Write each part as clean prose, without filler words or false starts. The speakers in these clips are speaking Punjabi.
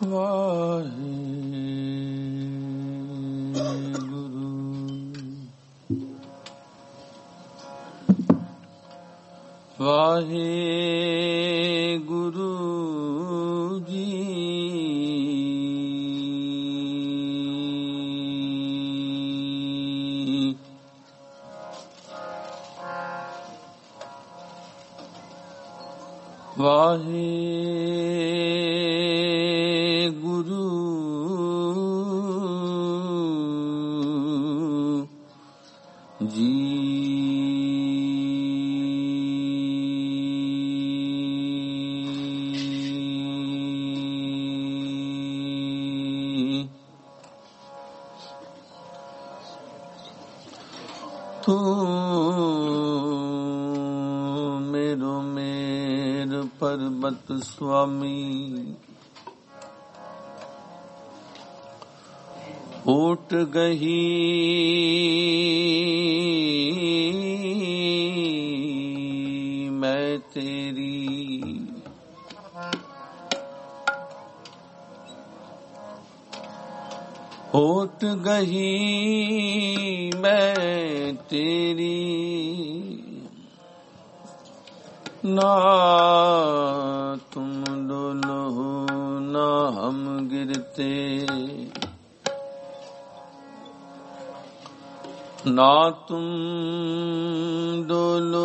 ਵਾਹਿਗੁਰੂ ਵਾਹਿਗੁਰੂ ਜੀ। ਵਾਹਿਗੁਰੂ ਜੀ। ਤੂੰ ਮੇਰੋ ਮੇਰ ਪਰਬਤ ਸੁਆਮੀ, ਓਟ ਗਹੀ ਮੈਂ ਤੇਰੀ, ਓਟ ਗਹੀ ਮੈਂ ਤੇਰੀ, ਨਾ ਤੁਮ ਡੋਲੋ ਨਾ ਹਮ ਗਿਰਤੇ, ਨਾ ਤੁਮ ਡੋਲੋ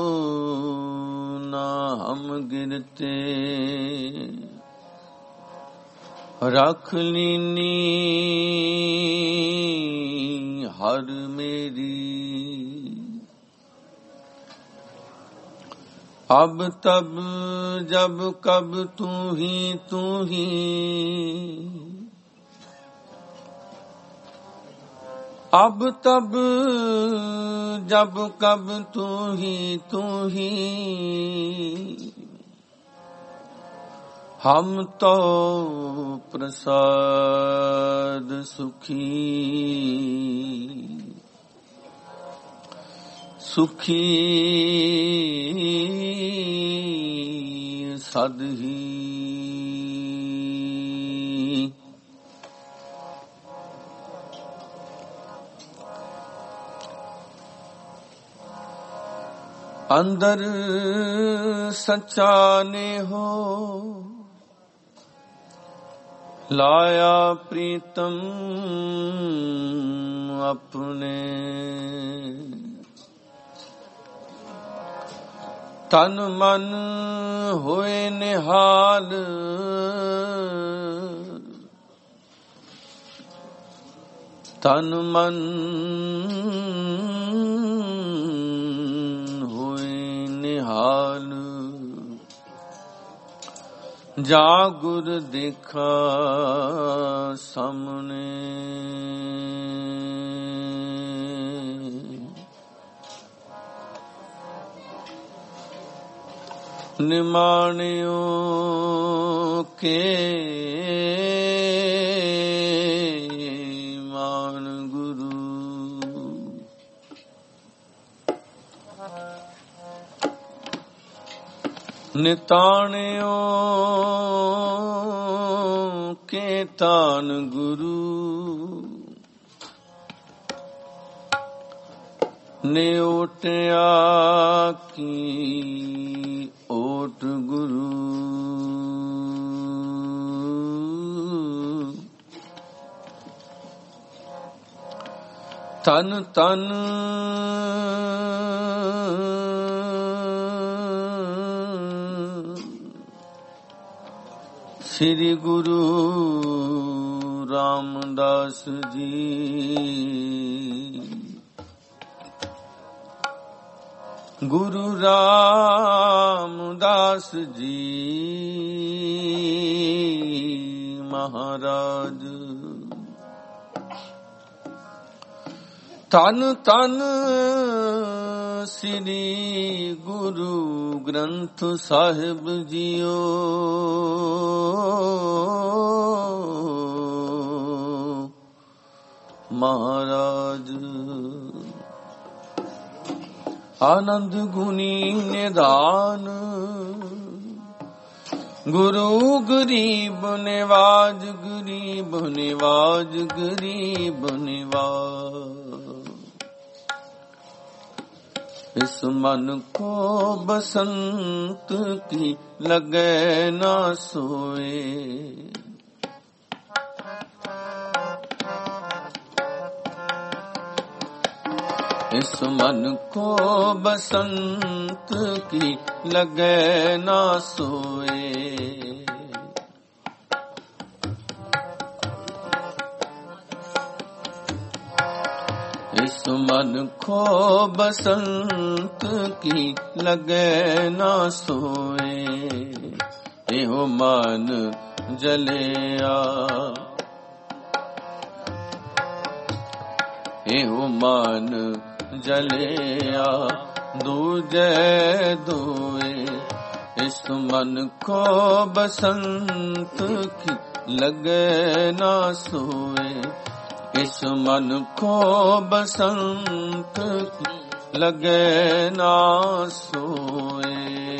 ਨਾ ਹਮ ਗਿਰਤੇ, ਰੱਖ ਲੀਨੀ ਹਰ ਮੇਰੀ, ਅਬ ਤਬ ਜਬ ਕਬ ਤੂੰ ਹੀ ਤੂੰ ਹੀ, ਅਬ ਤਬ ਜਬ ਕਬ ਤੂੰ ਹੀ ਤੂੰ ਹੀ, ਹਮ ਤੋ ਪ੍ਰਸਾਦ ਸੁਖੀ, ਸੁਖੀ ਸਦ ਹੀ। ਅੰਦਰ ਸੱਚਾ ਨੇ ਹੋ, ਲਾਇਆ ਪ੍ਰੀਤਮ ਆਪਣੇ, ਤਨ ਮਨ ਹੋਏ ਨਿਹਾਲ, ਤਨ ਮਨ ਹੋਏ ਨਿਹਾਲ, ਜਾ ਗੁਰ ਦੇਖਾ ਸਾਹਮਣੇ, ਨਿਮਾਣਿਓ ਕੇ ਮਾਨ ਗੁਰੂ, ਨਿਤਾਣਿਓ ਕੇ ਤਾਨ ਗੁਰੂ, ਨੇ ਓਟਿਆ ਕੀ ਓਟ ਗੁਰੂ, ਤਨ ਤਨ ਸ੍ਰੀ ਗੁਰੂ ਰਾਮਦਾਸ ਜੀ, ਗੁਰੂ ਰਾਮਦਾਸ ਜੀ ਮਹਾਰਾਜ, ਤਨ ਤਨ ਸ੍ਰੀ ਗੁਰੂ ਗ੍ਰੰਥ ਸਾਹਿਬ ਜੀਓ, ਮਹਾਰਾਜ। ਆਨੰਦ ਗੁਣੀ ਨਿਧਾਨ, गुरु गरीब निवाज, गरीब निवाज, गरीब निवाज। इस मन को बसंत की लगे ना सोए, इस मन को बसंत की लगे ना सोए। इस मन को बसंत की लगे ना सोए। एहो मन जलिया, एहो मन जलिया दूजे दोए। इस मन को बसंत की लगे ना सोए, इस मन को बसंत की लगे ना सोए।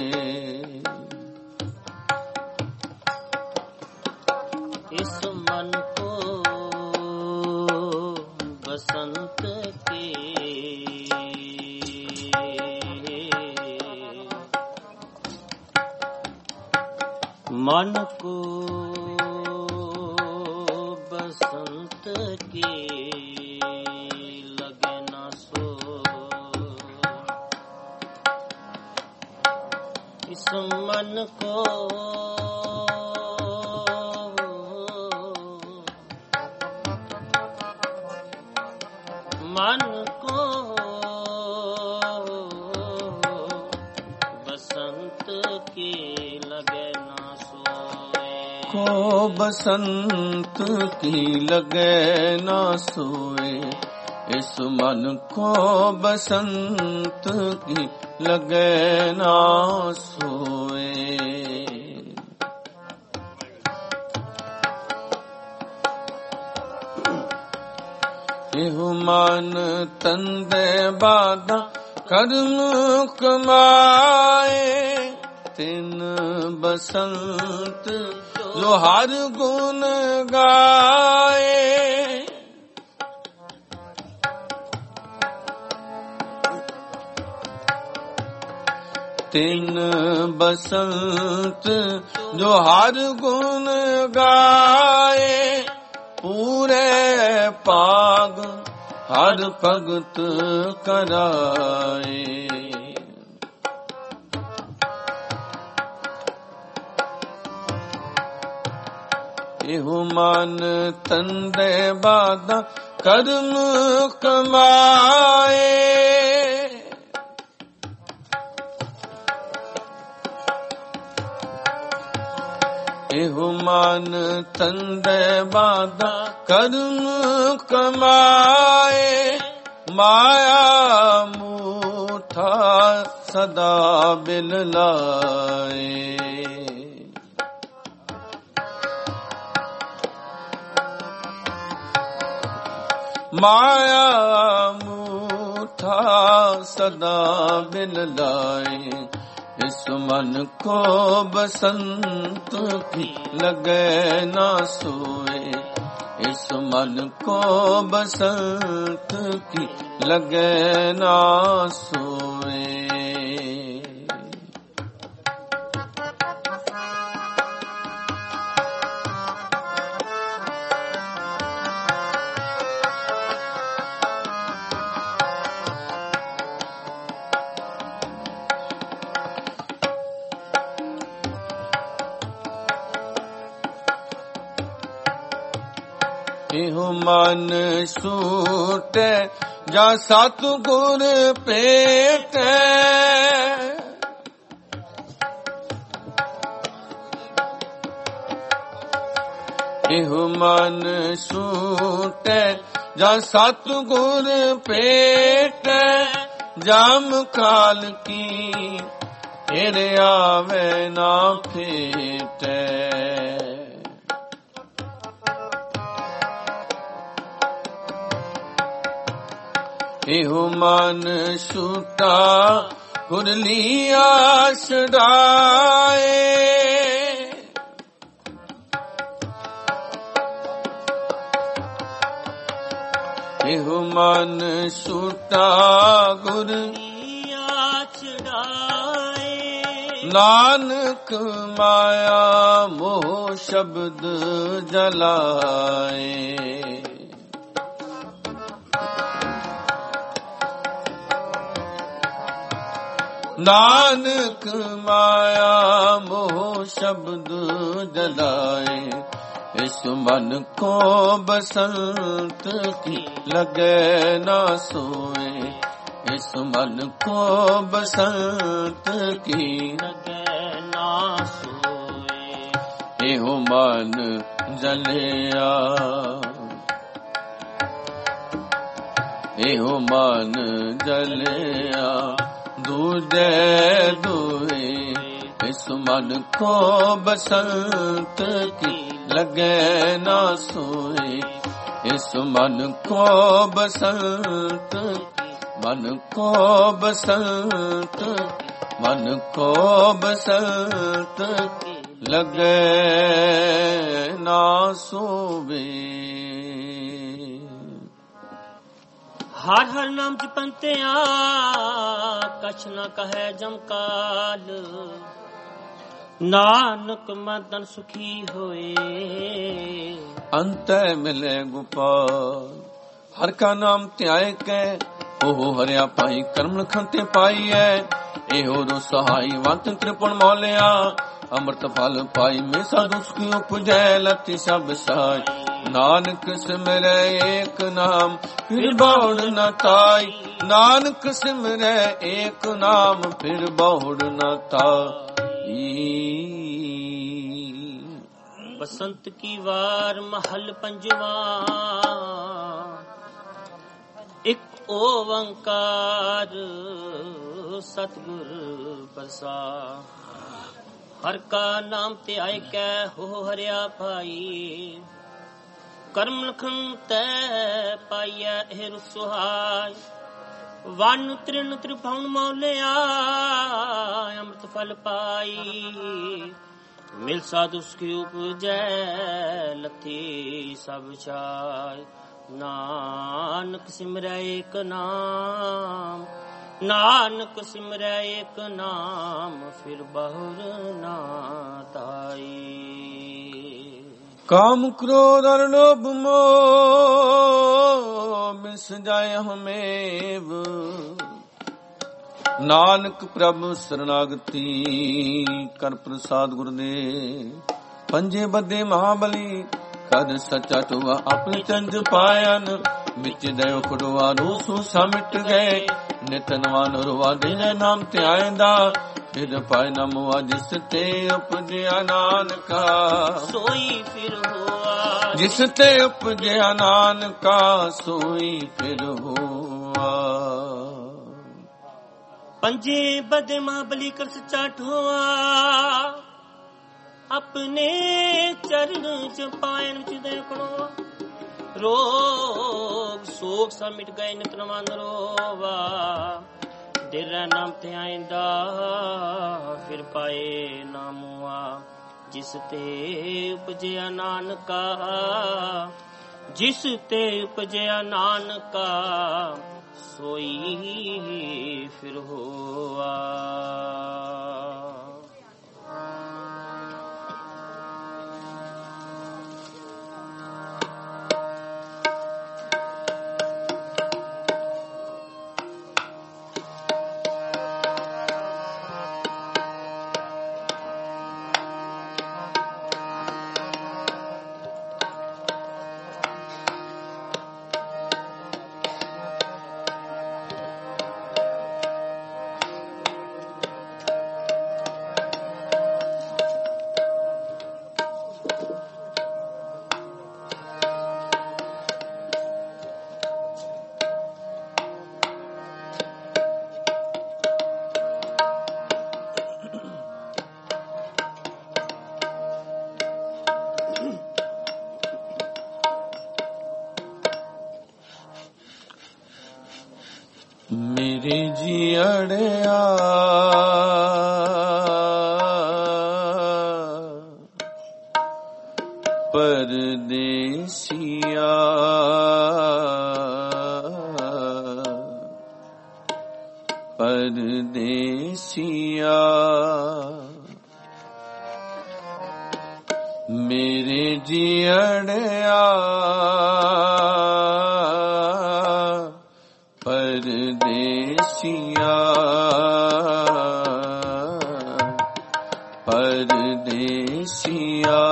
इस मन को बसंत की मन को बसंत की लगे ना सो। इस मन को मन को बसंत की लगे ना सोए, को बसंत की लगे ना सोए। इस मन को बसंत की लगे ना सोए। एहो मन तंदे बाधा कर्म कमाए, तिन बसंत जो हर गुण गाए। तिन बसंत जो हर गुण गाए। पूरे पाग हर भगत कराए। एहो मन तंदे बाधा कर्म कमाए। एहो मन तंदे बाधा कर्म कमाए। माया मूठा सदा बिल लाए। माया मूठा सदा बिल लाए। इस मन को बसंत की लगे ना सोए। इस मन को बसंत की लगे ना सोए। एहो मन सूटे जा सतगुर पेटे। एहो मन सूटे जा सतगुर पेटे। जाम काल की फिर आवे ना फेटे। एहो मन छूटा गुरलिया छड़ाए। ਮਨ ਛੂਟਾ ਗੁਰ ਨਾਨਕ ਮਾਇਆ ਮੋਹ ਸ਼ਬਦ ਜਲਾਏ। ਨਾਨਕ ਮਾਇਆ ਮੋਹ ਸ਼ਬਦ ਜਲਾਏ। ਇਸ ਮਨ ਕੋ ਬਸੰਤ ਕੀ ਲਗੇ ਨਾ ਸੋਏ। ਇਸ ਮਨ ਕੋ ਬਸੰਤ ਕੀ ਲਗੇ ਨਾ ਸੋਏ। ਇਹੋ ਮਨ ਜਲਿਆ ਇਹੋ ਮਨ ਜਲਿਆ ਦੂਜੇ ਦੂਏ। ਇਸ ਮਨ ਕੋ ਬਸੰਤ ਕੀ ਲਗੇ ਨਾ ਸੋਏ। ਇਸ ਮਨ ਕੋ ਬਸੰਤ ਮਨ ਕੋ ਬਸੰਤ ਮਨ ਕੋ ਬਸੰਤ ਲਗੇ ਨਾ ਸੋਵੇ। ਹਰ ਹਰ ਨਾਮ ਜਪੰਤਿਆ ਕਛ ਨ ਕਹੈ ਜਮਕਾਲ। ਨਾਨਕ ਮਦਨ ਸੁਖੀ ਹੋਏ। ਅੰਤੈ ਮਿਲੇ ਗੋਪਾਲ। ਹਰ ਕਾ ਨਾਮ ਧਿਆਏ ਕੈ ਉਹ ਹਰਿਆ ਪਾਈ। ਕਰਮ ਲਖਨ ਤੇ ਪਾਈਐ ਇਹੋ ਰੋ ਸਹਾਈ। ਵੰਤ ਤ੍ਰਿਪੁਣ ਮੌਲਿਆ ਅੰਮ੍ਰਿਤ ਫਲ ਪਾਈ। ਮੈਂ ਸਾਧੂ ਸੁਖੀ ਉਪਜੈ ਲਤੀ ਸਭ ਸਾਈ। ਨਾਨਕ ਸਿਮਰੈ ਏਕ ਨਾਮ ਫਿਰ ਬਹੁੜ ਨ ਤਾਈ। ਨਾਨਕ ਸਿਮਰੈ ਏਕ ਨਾਮ ਫਿਰ ਬਹੁੜ ਨ ਤਾਈ। ਬਸੰਤ ਕੀ ਵਾਰ ਮਹਲ ਪੰਜਵਾ। ਇੱਕ ਓੰਕਾਰ ਸਤਿਗੁਰ ਪ੍ਰਸਾਦ। ਹਰ ਕਾ ਨਾਮ ਤੇ ਆਏ ਕੈ ਹੋ ਹਰਿਆ ਭਾਈ। ਕਰਮ ਲਖਨ ਤੈ ਪਾਈਐ ਇਹ ਰੁਸਹਾਈ। ਵਨ ਤ੍ਰਿਣ ਤ੍ਰਿਭੁਵਨ ਮੌਲਿਆ ਅੰਮ੍ਰਿਤ ਫਲ ਪਾਈ। ਮਿਲ ਸਾਧੂ ਸੁਖੀ ਉਪਜੈ ਲਥੀ ਸਭ ਛਾਈ। ਨਾਨਕ ਸਿਮਰੈ ਏਕ ਨਾਮ ਨਾਨਕ ਸਿਮਰੈ ਏਕ ਨਾਮ ਫਿਰ ਬਹੁਰ ਨਾ ਤਾਈ। ਕਾਮ ਕ੍ਰੋਧ ਅਰ ਲੋਭ ਮੋਹ ਮਿਸ ਜਾਏ ਹਮੇਵ। ਨਾਨਕ ਪ੍ਰਭ ਸਰਨਾਗਤੀ ਕਰ ਪ੍ਰਸਾਦ ਗੁਰਦੇ। ਪੰਜੇ ਬੱਦੇ ਮਹਾਬਲੀ ਕਦ ਸੱਚਾ ਟੁਆ ਆਪਣੇ ਚੰਜ ਪਾਇਨ। ਵਿੱਚ ਦਇਓ ਖੁੜਵਾ ਰੂਸੂ ਸਮਿਟ ਗਏ। ਨਿਤ ਨਵਾ ਨੁਰਵਾ ਦਿਨੇ ਨਾਮ ਧਿਆਇਂਦਾ। ਫਿਰ ਪਾਇ ਨਾ ਮੁਆ ਜਿਸ ਤੇ ਉਪਜਿਆ ਨਾਨਕਾ ਸੋਈ ਫਿਰ ਹੋਆ। ਜਿਸ ਤੇ ਉਪਜਿਆ ਨਾਨਕਾ ਸੋਈ ਫਿਰ ਹੋਆ। ਪੰਜੇ ਬਦੇ ਮਹਾਬਲੀ ਕਰ ਸੱਚਾ ਠੋਆ। ਆਪਣੇ ਚਰਨ ਚ ਪਾਇਨ ਵਿੱਚ ਦੇਖਣੋ। ਰੋਗ ਸੋਗ ਸਭ ਮਿਟ ਗਏ ਨਿਤ ਨਵਾ ਨਰੋਵਾ। ਦਿਲ ਨਾਮ ਤੇ ਆਇਂਦਾ ਫਿਰ ਪਾਏ ਨਾਮੁਆ। ਜਿਸ ਤੇ ਉਪਜਿਆ ਨਾਨਕਾ ਜਿਸ ਤੇ ਉਪਜਿਆ ਨਾਨਕਾ ਸੋਈ ਫਿਰ ਹੋਆ। ਮੇਰੇ ਜੀੜਿਆ ਪਰਦੇਸੀਆ मेरे जियड़िया परदेसिया परदेसिया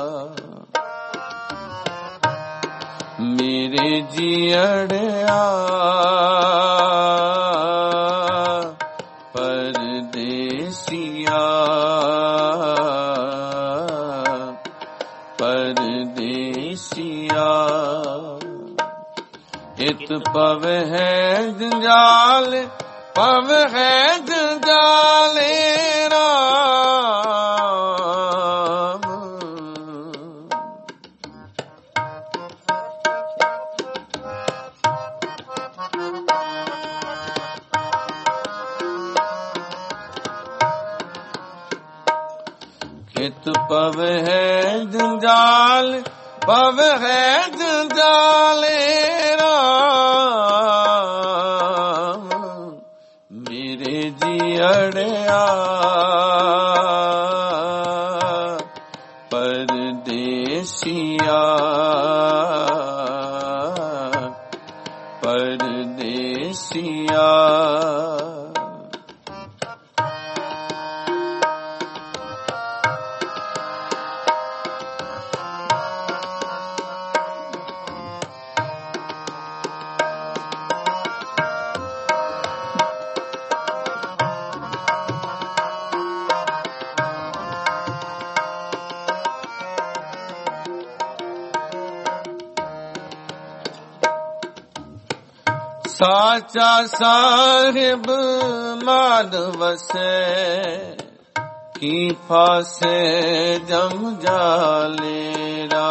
मेरे जियड़िया परदेसिया परदेसिया इत पव है जंजाल पव है जंजाले राम इत पव है जंजाल पव है जंजाले राम मेरे जियड़िया परदेसिया परदेसिया साचा साहिब मानवसे की फासे जम जालेरा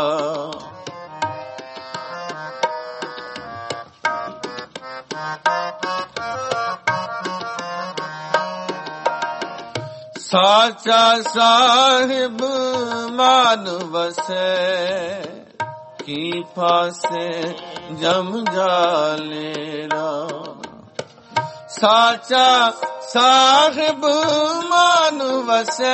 साचा साहिब मानवसे की फासे जम जालेरा साचा साहिब मानवसे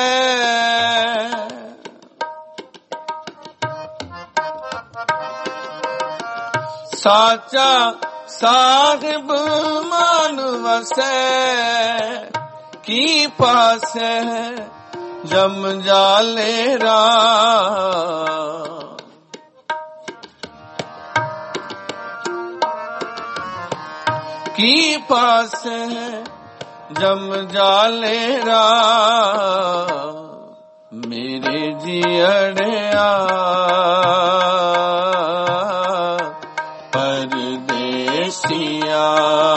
साचा साहिब मानवसे की फासे जम जालेरा की पास है जम जालेरा मेरे जियड़िया परदेसिया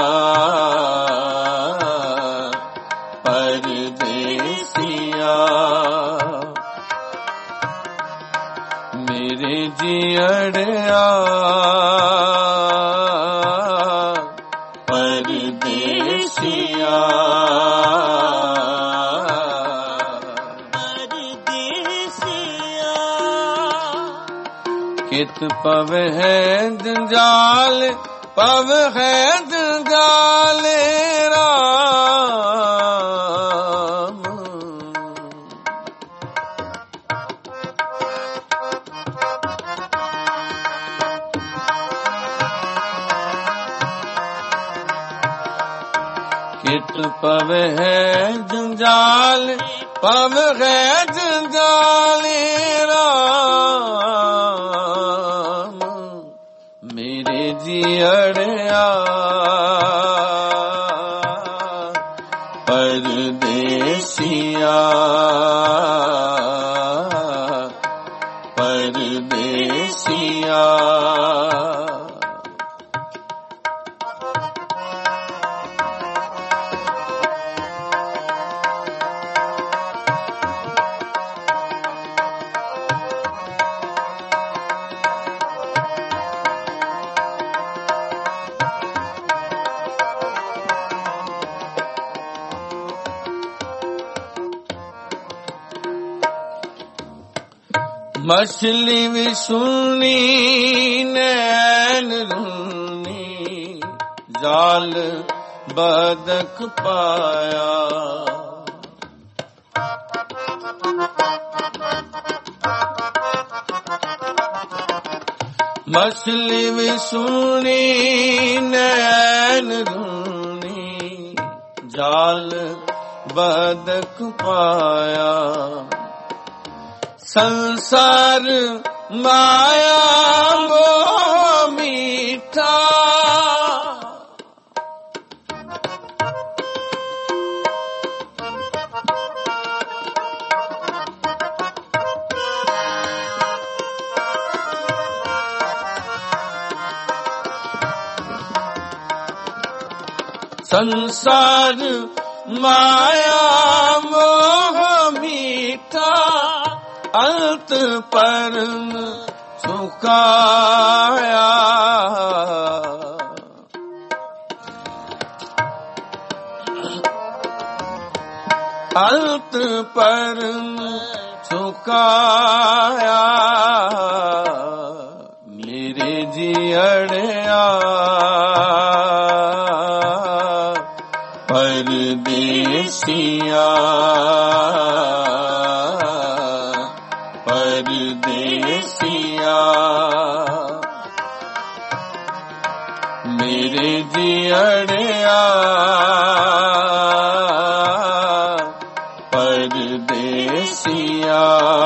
परदेसिया मेरे जियड़िया परदेसिया परदेसिया कित पव है जंजाल पव है जंजाल राम कित पव है जंजाल पव है जंजाल राम मेरे जियड़िया परदेसिया परदेसिया मछली भी सुनी नैन रूनी जाल बदक पाया ਮਛਲੀ ਵੀ ਸੁਣੀ ਨੈਣ ਰੂਣੀ ਜਾਲ ਬਦਕ ਪਾਇਆ ਸੰਸਾਰ ਮਾਇਆ ਮੋਹ ਮੀਠਾ ਸੰਸਾਰ ਮਾਇਆ ਮੋਹ ਮੀਠਾ ਅੰਤ ਪਰਮ ਸੁਕਾਇਆ ਅੰਤ ਪਰਮ ਸੁਕਾਇਆ ਮੇਰੇ ਜੀਅੜਿਆ ਪਰਦੇਸੀਆ ਪਰਦੇਸੀਆ ਮੇਰੇ ਜੀਅੜਿਆ ਪਰਦੇਸੀਆ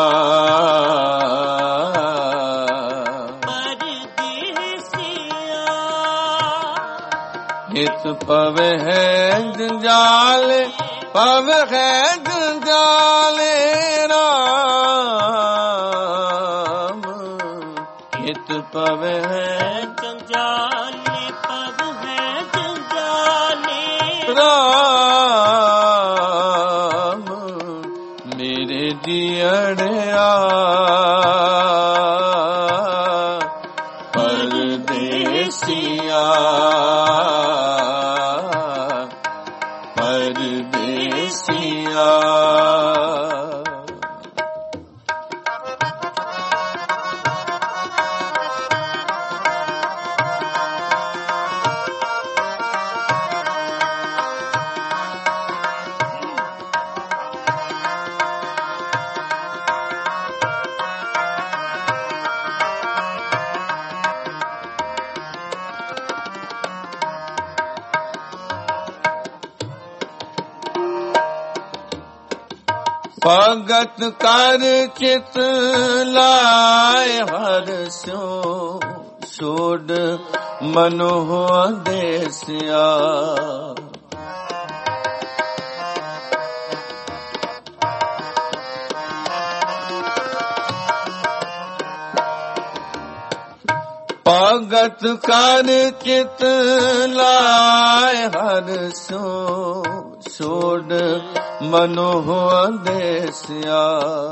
ਹਿਤ ਪਵੇ ਹੈ ਜੰਜਾਲ ਪਵੇ ਹੈ ਜੰਜਾਲ ਰਾਮ ਹਿਤ ਪਵੇ ਹੈ ਜੰਜਾਲ ਪਵੇ ਹੈ ਜੰਜਾਲ ਰਾਮ ਮੇਰੇ ਜੀਅੜਿਆ ਪਰਦੇਸੀਆ ਪਰਦੇਸੀਆ ਭਗਤ ਕਰ ਚਿਤ ਲਾਇ ਹਰ ਸਿਉ ਛੋੜ ਮਨੋਹ ਦੇਸਿਆ ਭਗਤ ਕਰ ਚਿਤ ਲਾਇ ਹਰ ਸਿਉ ਛੋੜ ਮਨੋਹ ਦੇਸਿਆ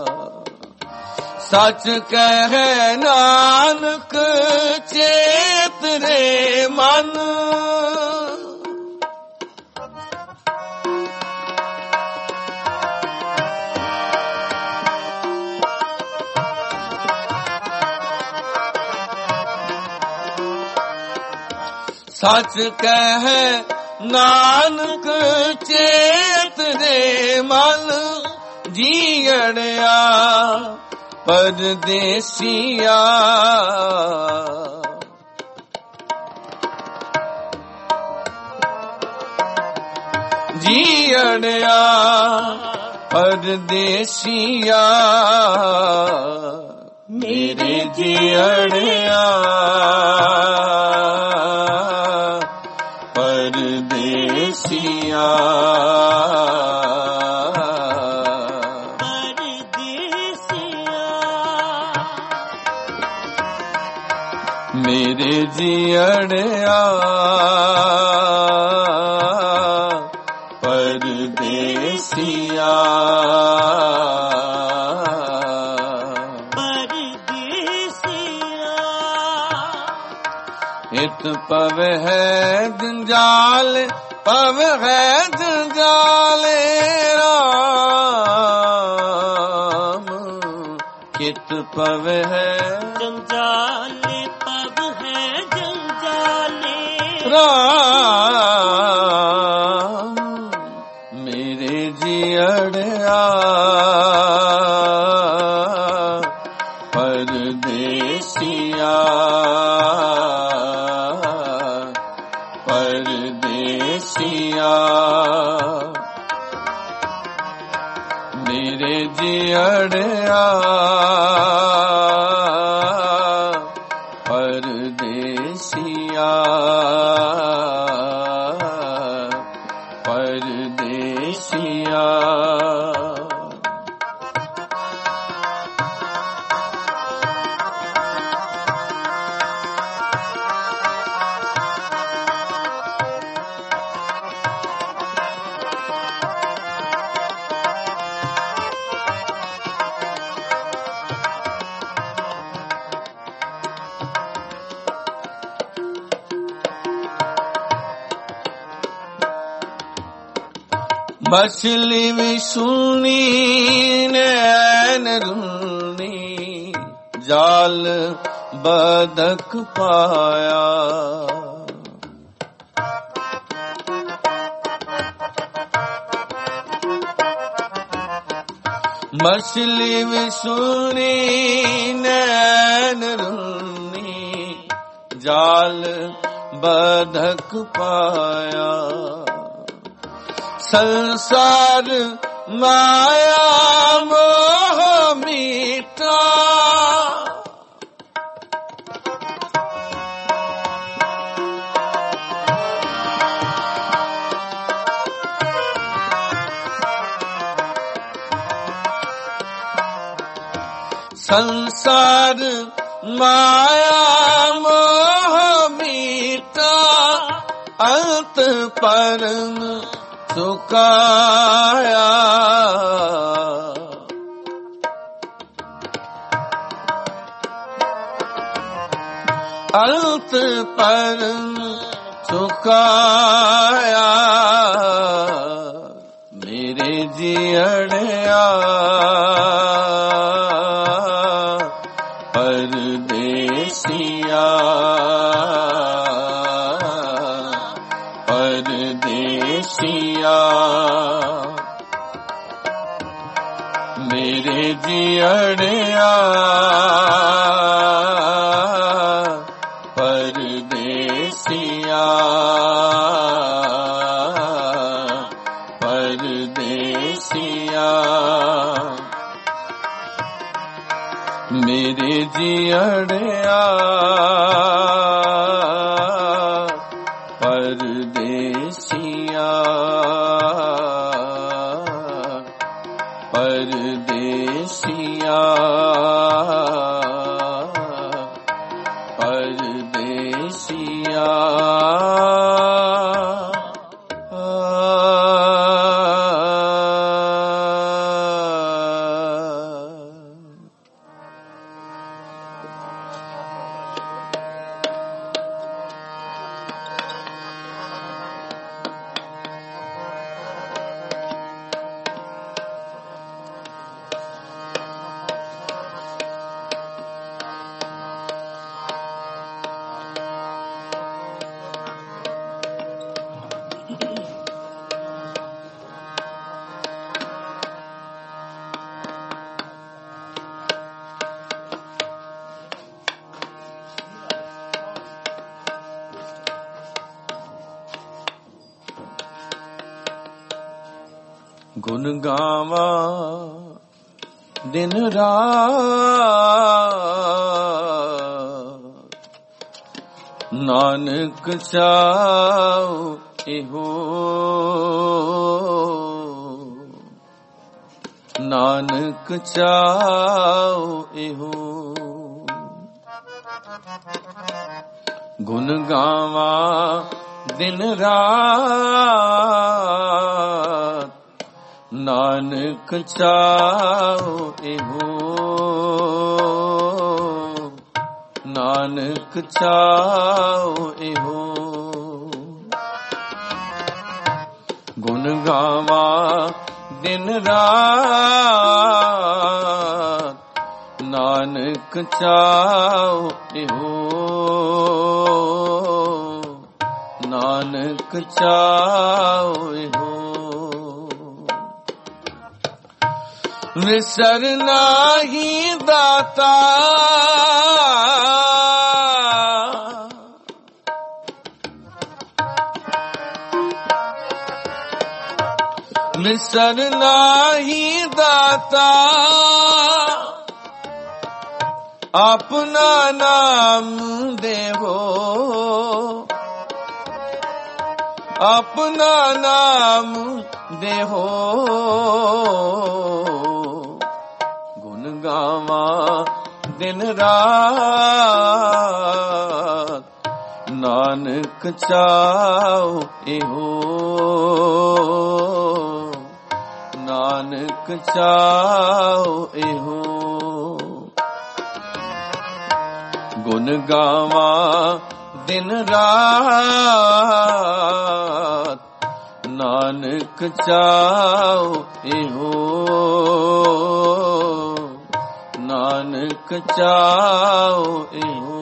ਸੱਚ ਕਹਿ ਨਾਨਕ ਚੇਤ ਰੇ ਮਨ ਸੱਚ ਕਹਿ ਨਾਨਕ ਚੇਤ ਦੇ ਮਨ ਜੀਅੜਿਆ ਪਰਦੇਸੀਆ ਜੀਅੜਿਆ ਪਰਦੇਸੀਆ ਮੇਰੇ ਜੀਅੜਿਆ ਪਰਦੇਸੀਆ ਮੇਰੇ ਜੀਅੜਿਆ ਪਰਦੇਸੀਆ ਹਿਤ ਪਵੇ ਹੈ ਜੰਜਾਲ ਪਵੇ ਹੈ ਜੰਜਾਲ ਰਾਮ ਹਿਤ ਪਵੇ ਹੈ ਜੰਜਾਲ ਪਵ ਹੈ ਜੰਜਾਲ ਰਾਮ ਮੇਰੇ ਜੀਅੜਿਆ ਪਰਦੇਸੀਆ मेरे जियड़िया परदेसिया परदेसिया मछली भी सुनी नैन रूनी जाल बदक पाया मछली भी सुनी नैन रूनी जाल बदक पाया संसार माया मोह मीठा संसार माया मोह मीठा अंत परम सुखाया अंत परम सुखाया मेरे जियड़िया परदेसिया परदेसिया मेरे जियड़िया परदेसिया परदेसिया मेरे जियड़िया परदेसिया परदेसिया परदेसिया गुण गावा दिन रात नानक चाओ इहो नानक चाओ इहो गुण गावा दिन रात नानक चाओ इहो नानक चाओ इहो गुण गावा दिन रात नानक चाओ इहो नानक चाओ इहो विसर नाही दाता ਵਿਸਰ ਨਾਹੀ ਦਾਤਾ ਆਪਣਾ ਨਾਮ ਦੇਵੋ ਆਪਣਾ ਨਾਮ ਦੇਹੋ ਗੁਣ ਗਾਵਾਂ ਦਿਨ ਰਾਤ ਨਾਨਕ ਚਾਉ ਇਹੋ ਨਾਨਕ ਚਾਉ ਇਹੋ ਗੁਣ ਗਾਵਾਂ ਦਿਨ ਰਾਤ ਨਾਨਕ ਚਾਉ ਇਹੋ ਨਾਨਕ ਚਾਉ ਇਹੋ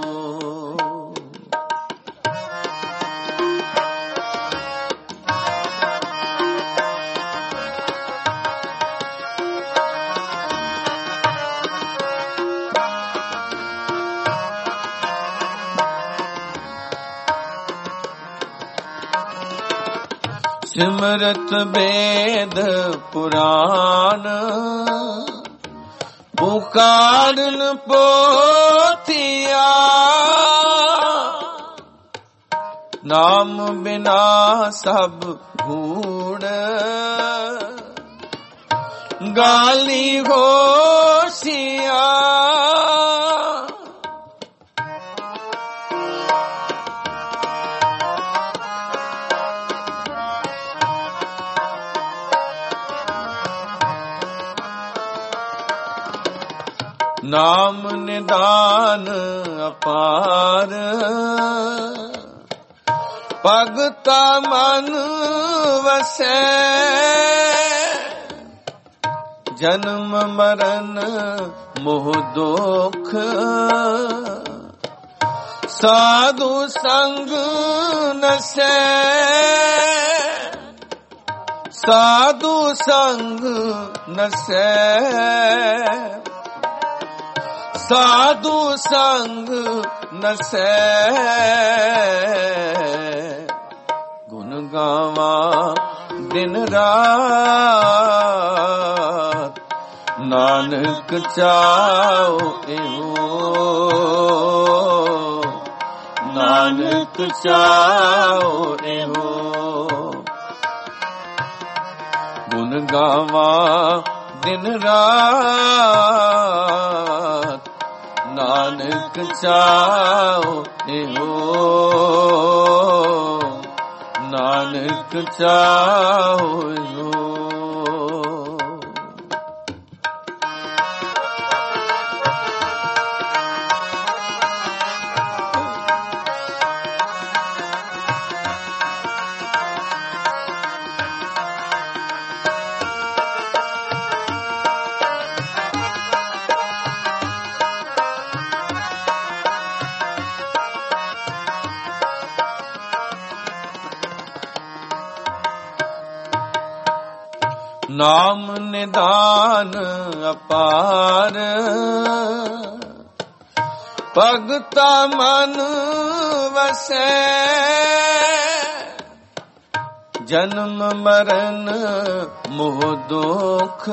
ਸਿਮਰਤ ਵੇਦ ਪੁਰਾਨ ਪੁਕਾਰਨ ਪੋਥੀਆ ਨਾਮ ਬਿਨਾ ਸਭ ਗੂੜ ਗਾਲੀ ਹੋਸ਼ੀਆ ਨਾਮ ਨਿਦਾਨ ਅਪਾਰ ਭਗਤਾ ਮਨ ਵਸੈ ਜਨਮ ਮਰਨ ਮੋਹ ਦੁਖ ਸਾਧੂ ਸੰਗ ਨਸੈ ਸਾਧੂ ਸੰਗ ਨਸੈ ਸਾਧੂ ਸੰਗ ਨਸੈ ਗੁਣ ਗਾਵਾਂ ਦਿਨ ਰਾਤ ਨਾਨਕ ਚਾਉ ਇਹੋ ਨਾਨਕ ਚਾਉ ਇਹੋ ਗੁਣ ਗਾਵਾਂ ਦਿਨ ਰਾਤ ਨਾਨਕ ਚਾਉ ਇਹੋ ਨਾਨਕ ਚਾਉ ਇਹੋ ਨਾਮ ਨਿਦਾਨ ਅਪਾਰ ਭਗਤਾ ਮਨ ਵਸੈ ਜਨਮ ਮਰਨ ਮੋਹ ਦੁਖ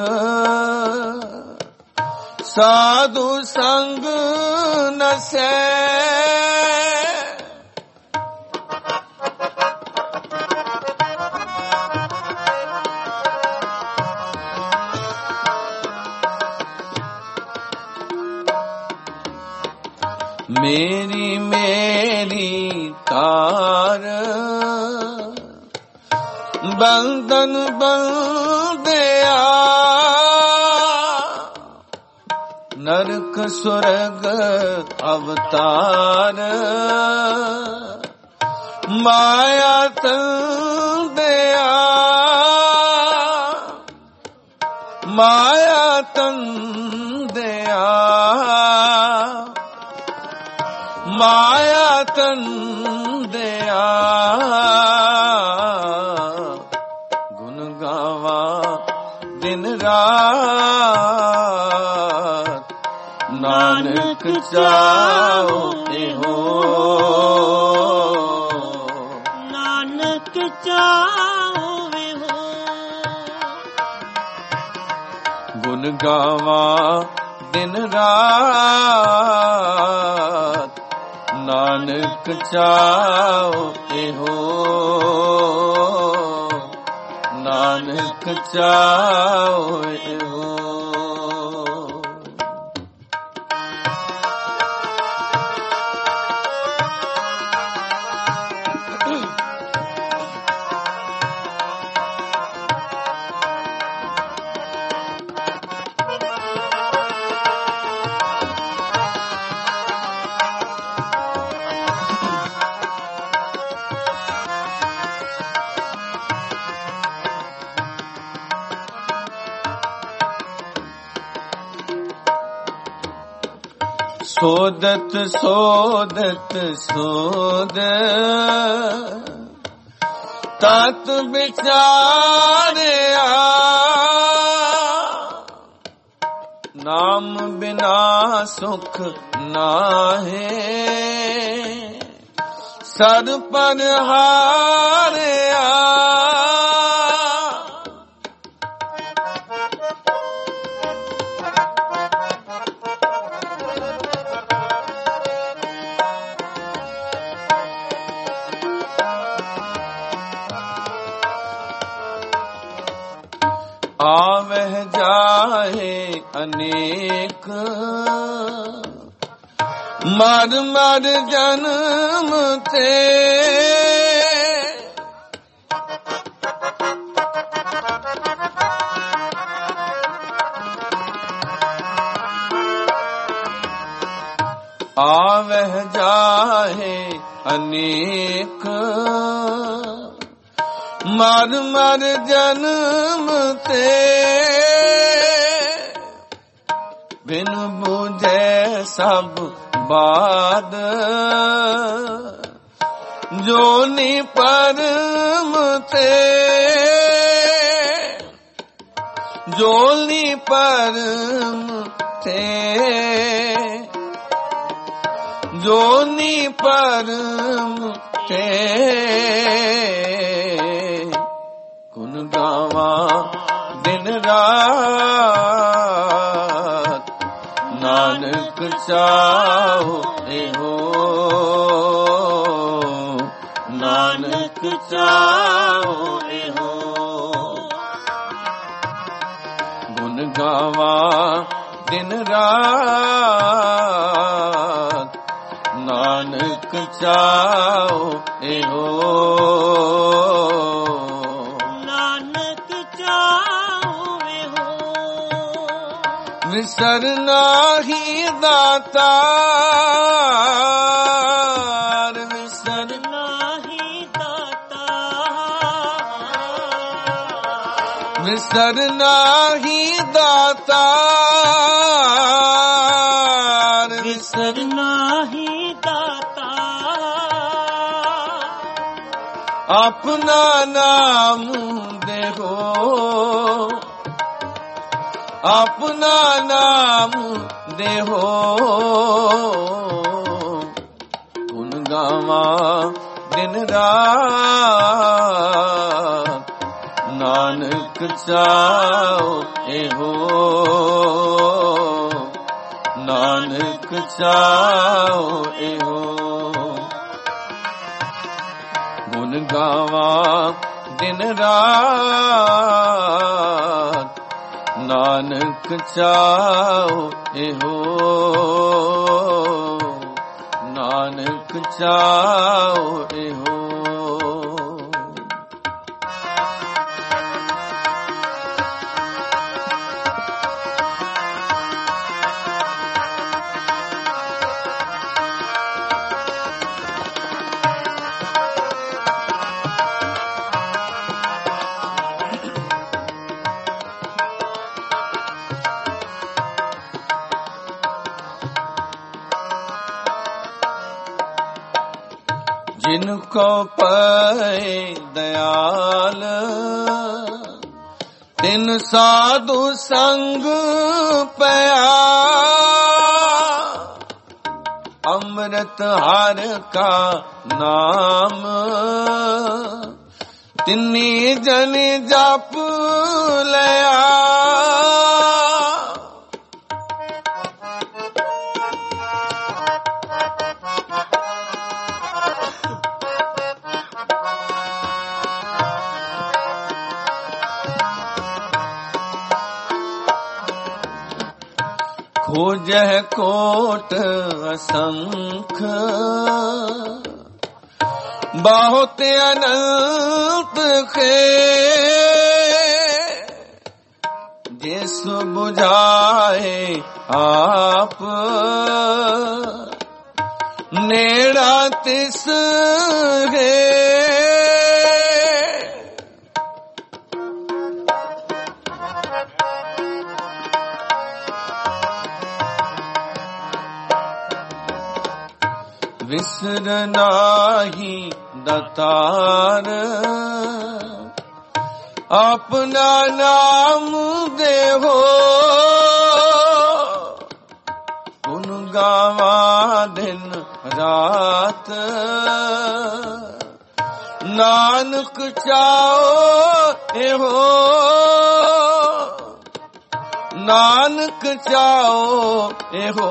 ਸਾਧੂ ਸੰਗ ਨਸੈ ਮੇਰੀ ਮੇਰੀ ਤਾਰ ਬੰਧਨ ਬੰਧਿਆ ਨਰਕ ਸੁਰਗ ਅਵਤਾਰ ਮਾਇਆ ਤੰਦਿਆ ਮਾਇਆ ਤੰਦਿਆ ਮਾਇਆ ਤੰਦਿਆ ਗੁਣ ਗਾਵਾਂ ਦਿਨ ਰਾਤ ਨਾਨਕ ਚਾਉ ਇਹੋ ਨਾਨਕ ਚਾਉ ਇਹੋ ਗੁਣ ਗਾਵਾਂ ਦਿਨ ਰਾਤ, ਨਾਨਕ ਚਾਉ ਇਹੋ, ਨਾਨਕ ਚਾਉ ਇਹੋ। ਸੋਦਤ ਸੋਦਤ ਸੋਦ ਤਤ ਵਿਚਾਰਿਆ, ਨਾਮ ਬਿਨਾ ਸੁਖ ਨਾਹੀ, ਸਦ ਪਰ ਹਾਰਿਆ। ਆਵਹਿ ਜਾਹੇ ਅਨੇਕ, ਮਰ ਮਰ ਜਨਮ ਤੇ, ਆਵਹਿ ਜਾਹੇ ਅਨੇਕ, ਮਰ ਮਰ ਜਨਮ ਤੇ, ਬਿਨ ਬੁਝੈ ਸਭ ਬਾਦ, ਜੋਨੀ ਪਰਮ ਤੇ, ਜੋਨੀ ਪਰਮ ਤੇ, ਜੋਨੀ ਪਰਮ ਤੇ। ਗੁਣ ਗਾਵਾਂ ਦਿਨ ਰਾਤ, ਨਾਨਕ ਚਾਉ ਇਹੋ, ਨਾਨਕ ਚਾਉ ਇਹੋ। ਗੁਣ ਗਾਵਾਂ ਦਿਨ ਰਾਤ, ਨਾਨਕ ਚਾਉ ਇਹੋ, ਨਾਨਕ ਚਾਉ ਇਹੋ। ਵਿਸਰ ਨਾਹੀ ਦਾਤਾਰ, ਵਿਸਰ ਨਾਹੀ ਦਾਤਾਰ, ਵਿਸਰ ਨਾਹੀ ਦਾਤਾਰ, ਵਿਸਰ ਨਾਹੀ ਦਾਤਾਰ। ਆਪਣਾ ਨਾਮ ਦੇਹੋ, ਆਪਣਾ ਨਾਮ ਦੇਹੋ। ਗੁਣ ਗਾਵਾਂ ਦਿਨ ਰਾਤ, ਨਾਨਕ ਚਾਉ ਇਹੋ, ਨਾਨਕ ਚਾਉ ਇਹੋ। ਗੁਣ ਗਾਵਾਂ ਦਿਨ ਰਾਤ, ਨਾਨਕ ਚਾਉ ਇਹੋ, ਨਾਨਕ ਚਾਉ ਇਹੋ। जिन को पए दयाल तिन साधु संग पया, अमृत हर का नाम तिन्नी जन जप लया। खोजह कोट असंख बहुत अनंत खे जिस बुझाए आप नेड़ा तिस है विसर नाही दातार अपना नाम देहो गुन गावा दिन रात नानक चाओ एहो नानक चाओ एहो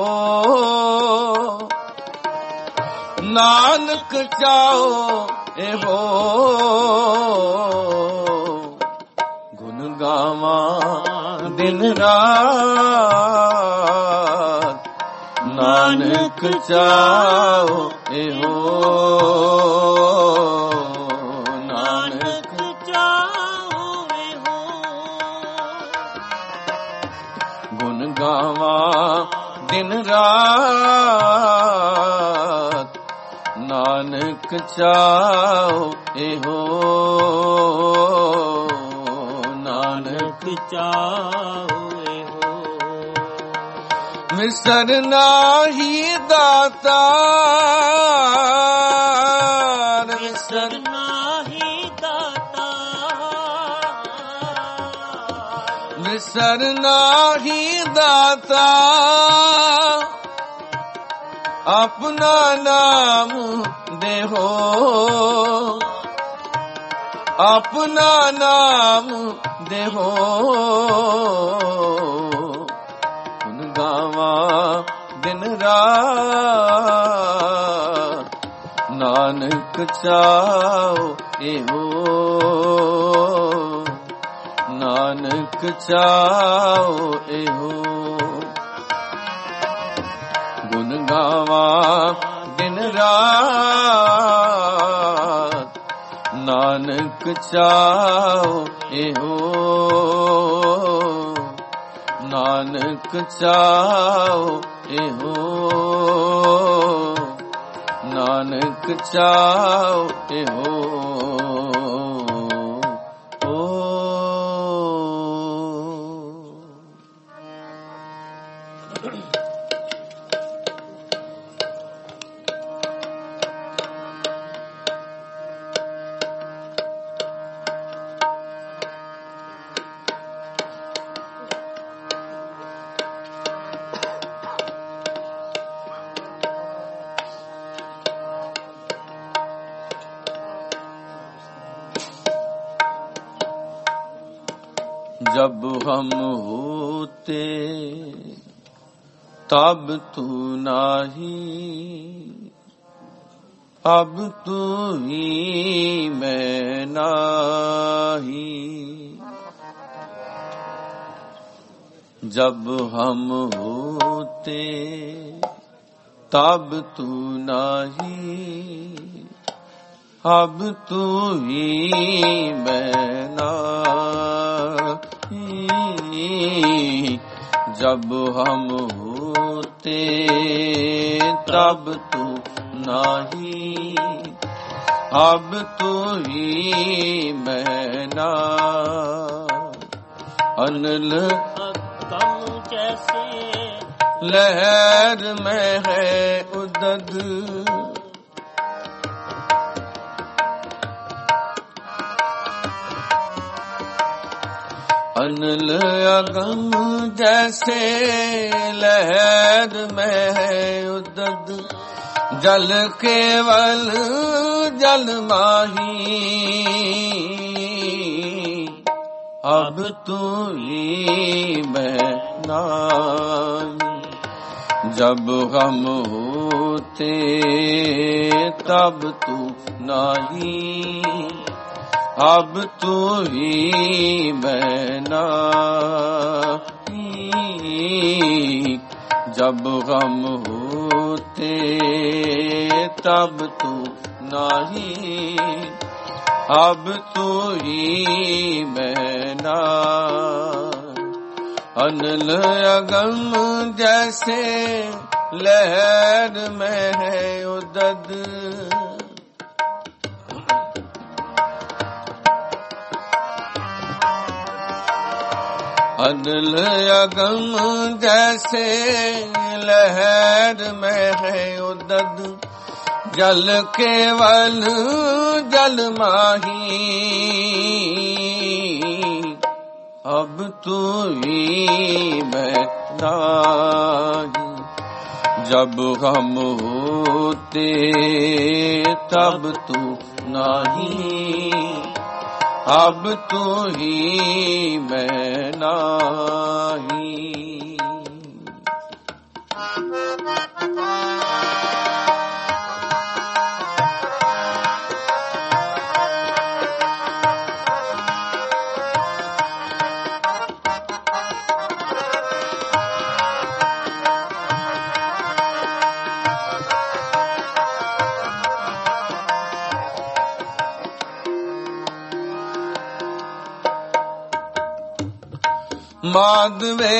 नानक चाओ एहो गुन गावा दिन रात नानक चाओ एहो नानक चाओ एहो गुन गावा दिन रात नानक चाओ एहो नानक चाओ एहो विसर नाही दातार विसर नाही दातार विसर नाही दातार अपना नाम देहो अपना नाम देहो गुन गावा दिन रात नानक चाओ एहो नानक चाओ एहो गुन गावा दिन रात नानक चाओ एहो नानक चाओ एहो नानक चाओ एहो जब हम होते तब तू नाही अब तू ही मैं नाही जब हम होते तब तू नाही अब तू ही मैं नाही जब हम होते तब तू नाही अब तू ही मैं नाही अनल कम जैसे लहर में है उदद अनल अगम जैसे लहर में है उदद जल केवल जल माही अब तू ही मैं नाही जब हम होते तब तू नहीं अब तू ही मैं नाही जब गम होते तब तू नहीं, अब तू ही मैं ना। अनल अगम जैसे लहर में है उदद, अनल अगम जैसे लहर में है उदद, जल केवल जल माही, अब तू ही मैं नाही। जब हम होते तब तू नहीं, अब तू ही मैं नाही। माधवे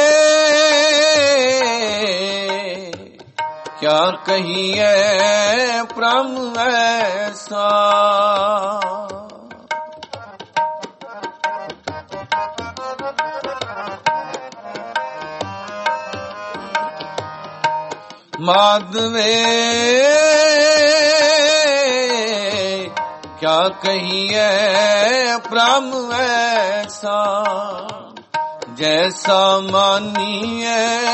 क्या कहिए प्रम ऐसा, माधवे क्या कहिए प्रम ऐसा, जैसा मानिए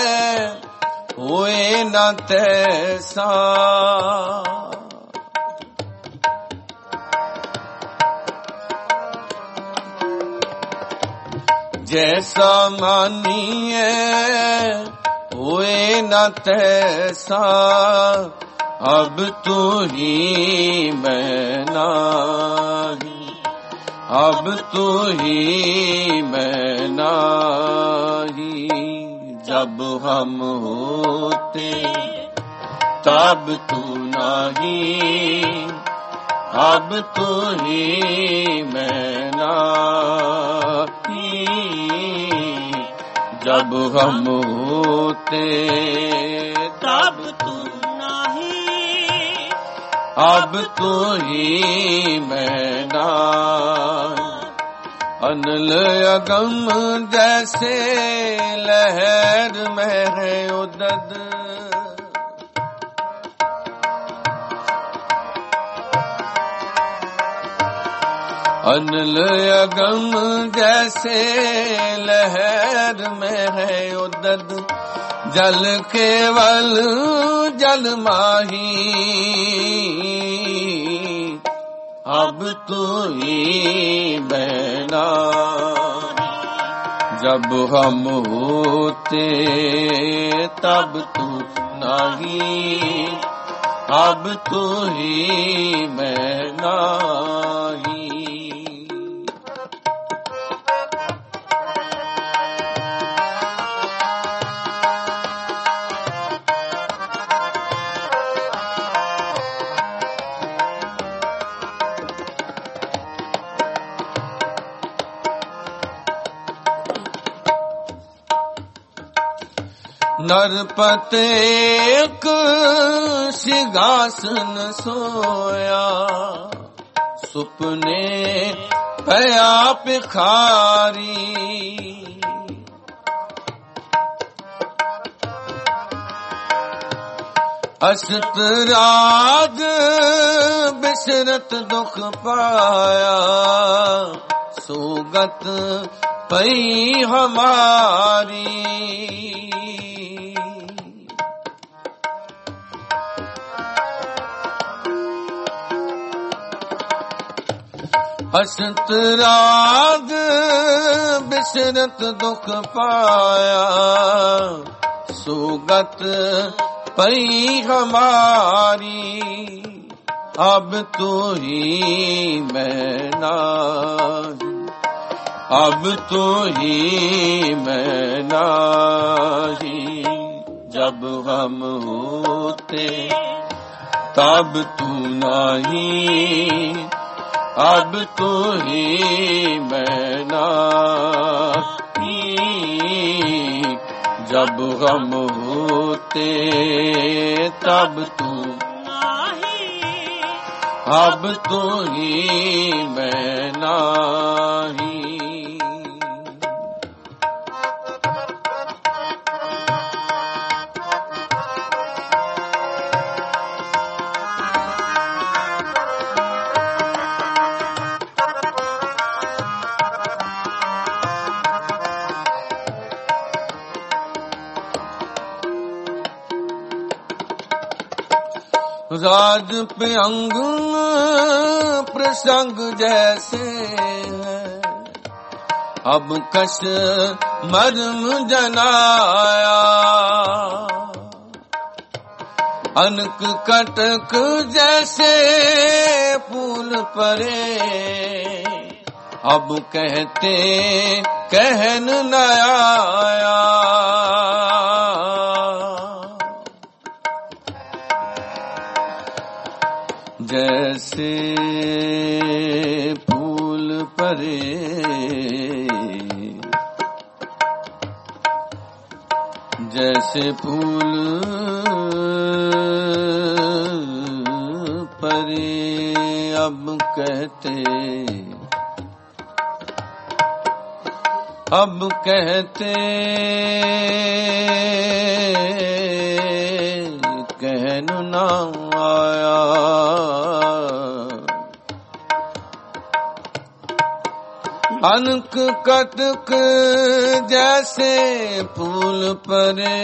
होए न तैसा। जैसा मानिए होए न तैसा, अब तू ही मैं नाही, अब तू ही मैं नाही। जब हम होते तब तू नहीं, अब तू ही मैं नाही। जब हम होते तब तू नहीं, अब तू ही मैं नाही। अनल अगम जैसे लहर में है उदद, अनल अगम जैसे लहर में है उदद, जल केवल जल माही, अब तू ही मैं नाही। जब हम होते तब तू नहीं, अब तू ही मैं नाही। नरपते एक सिंहासन सोया, सुपने पया पिखारी। असत राग बिसरत दुख पाया, सोगत पई हमारी। हसत राग बिसरत दुख पाया, सोगत पई हमारी। अब तू ही मैं नाही, अब तू ही मैं नाही। जब हम होते तब तू नहीं, अब तू ही मैं नहीं। जब हम होते तब तू नहीं, अब तू ही मैं नहीं। राज पे अंग प्रसंग जैसे है, अब कश मर्म जनाया। अनक कटक जैसे फूल परे, अब कहते कहन न आया। जैसे फूल परे, जैसे फूल परे, अब कहते कहनु ना आया। अनक कटक जैसे फूल परे,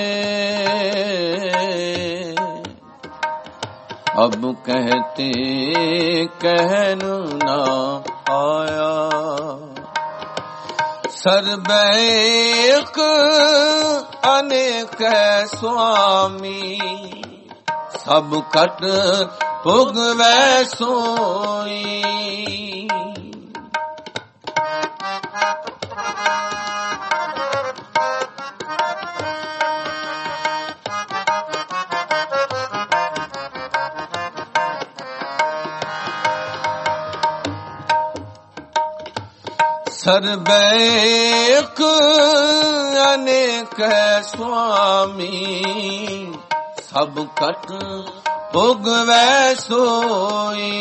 अब कहते कहनु ना आया। सर्वैक अनेक स्वामी, सब कट भुगवै सोई। सर्वैक अनेक स्वामी, सब कट भुगवै सोई।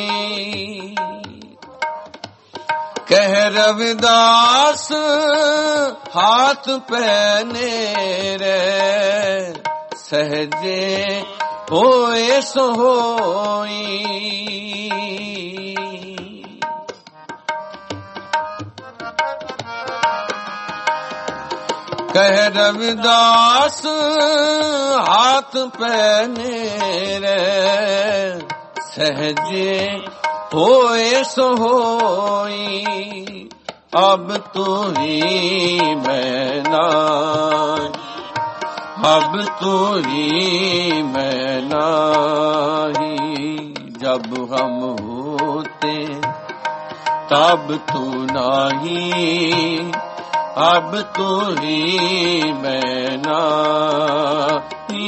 कह रविदास हाथ पहने रे, सहजे होए सो होई। कह रविदास हाथ पहने रे, सहजे होए सो होई। अब तू ही मैं नहीं, अब तू ही मैं नहीं। जब हम होते तब तू नहीं, अब तू ही मैं नहीं।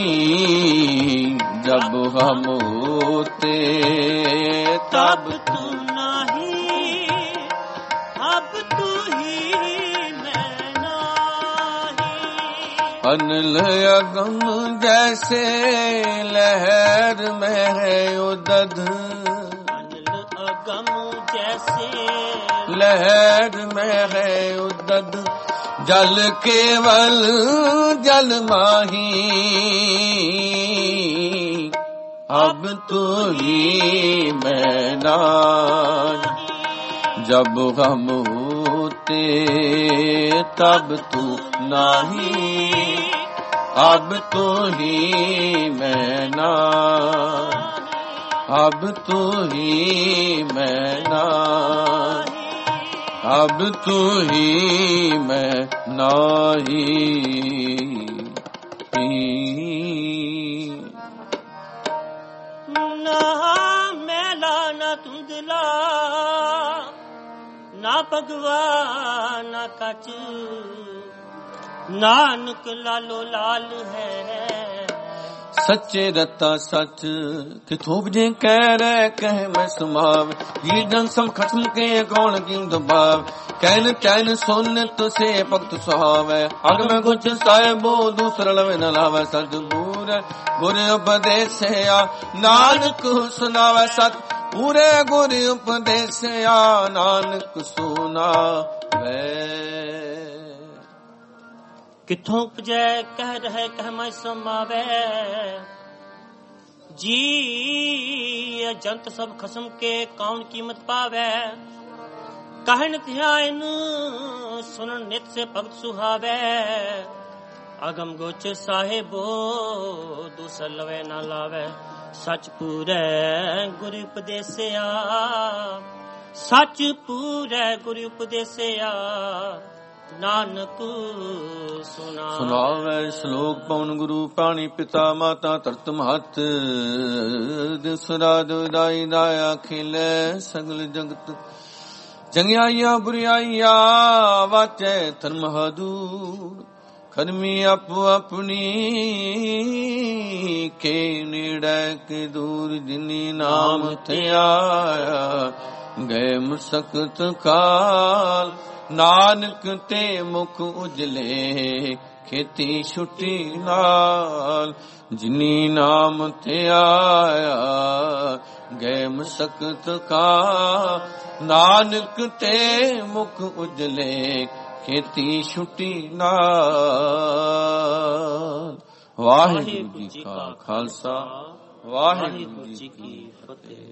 जब हम होते तब तू नहीं, अब तू ही मैं नहीं। अनल अगम जैसे लहर में है उदध, अगम जैसे लहर में है उदद। जल केवल जल माही, अब तू ही मैं नहीं। जब हम होते तब तू नहीं, अब तू ही मैं नहीं। अब तू ही मैं नहीं, अब तू ही मैं नहीं। ना मैला ना धुंधला, ना भगवा ना कच, ਨਾਨਕ ਲਾਲੋ ਲਾਲ ਹੈ। ਸੱਚੇ ਰਤਾ ਸੱਚ ਕਿਥੋਂ ਬਜੇ ਕਹਿ ਰਹਿ ਕਹਿ ਮੈਂ ਸਮਾਵ ਜੀ ਜਨ ਸਮ ਖਸਮ ਕੇ ਕੌਣ ਕਿਉ ਦਬਾਵ ਕਹਿਨ ਚੈਨ ਸੁਨ ਤੁਸੇ ਭਗਤ ਸੁਹਾਵੈ ਅਗਮ ਗੁਚ ਸਾਹਿਬੋ ਦੂਸਰ ਲਵੇ ਨ ਲਾਵੈ ਸਤਿਗੁਰ ਗੁਰ ਉਪਦੇਸਿਆ ਨਾਨਕ ਸੁਨਾਵੈ ਸਤ ਪੂਰੇ ਗੁਰ ਉਪਦੇਸਿਆ ਨਾਨਕ ਸੁਨਾਵੈ। ਕਿੱਥੋਂ ਉਪਜੈ ਕਹਿ ਰਹਿ ਕਹਿ ਮੈਂ ਸਮਾਵੈ ਜੀ ਜੰਤ ਸਭ ਖਸਮ ਕੇ ਕੌਣ ਕੀਮਤ ਪਾਵੈ ਕਹਿਣ ਧਿਆਨ ਸੁਣਨ ਨਿਤ ਸੇ ਭਗਤ ਸੁਹਾਵੈ ਅਗਮ ਗੋਚਰ ਸਾਹਿਬੋ ਦੂਸਰ ਲਵੇ ਨਾ ਲਾਵੈ ਸੱਚ ਪੂਰੈ ਗੁਰ ਉਪਦੇਸਿਆ ਸੱਚ ਪੂਰੈ ਗੁਰ ਉਪਦੇਸਿਆ ਨਾਨਕ ਸੁਨਾਵੈ ਸ਼ਲੋਕ ਪਵਨ ਗੁਰੂ ਪਾਣੀ ਪਿਤਾ ਮਾਤਾ ਧਰਤ ਮਹਤ ਦਿਸਰਾਦ ਵਿਦਾਈ ਦਾਇਆ ਖਿਲੇ ਸਗਲ ਜਗਤ ਜੰਗਿਆਈਆਂ ਬੁਰਿਆਈਆਂ ਵਾਚੈ ਧਰਮ ਹਦੂਰ ਖਰਮੀ ਆਪੋ ਆਪਣੀ ਕੇ ਨੇੜੇ ਕੇ ਦੂਰ ਜਿਨੀ ਨਾਮ ਧਿਆਇਆ ਗਏ ਮੁਸਕਤ ਕਾਲ ਨਾਨਕ ਤੇ ਮੁਖ ਉਜਲੇ ਖੇਤੀ ਛੁੱਟੀ ਨਾਲ ਜਿਨੀ ਨਾਮ ਧਿਆਇਆ ਗਏ ਮੁਸਕਤ ਕਾ ਨਾਨਕ ਤੇ ਮੁਖ ਉਜਲੇ ਖੇਤੀ ਛੁੱਟੀ ਨਾਲ। ਵਾਹਿਗੁਰੂ ਜੀ ਕਾ ਖਾਲਸਾ ਵਾਹਿਗੁਰੂ ਜੀ ਕੀ ਫਤਿਹ।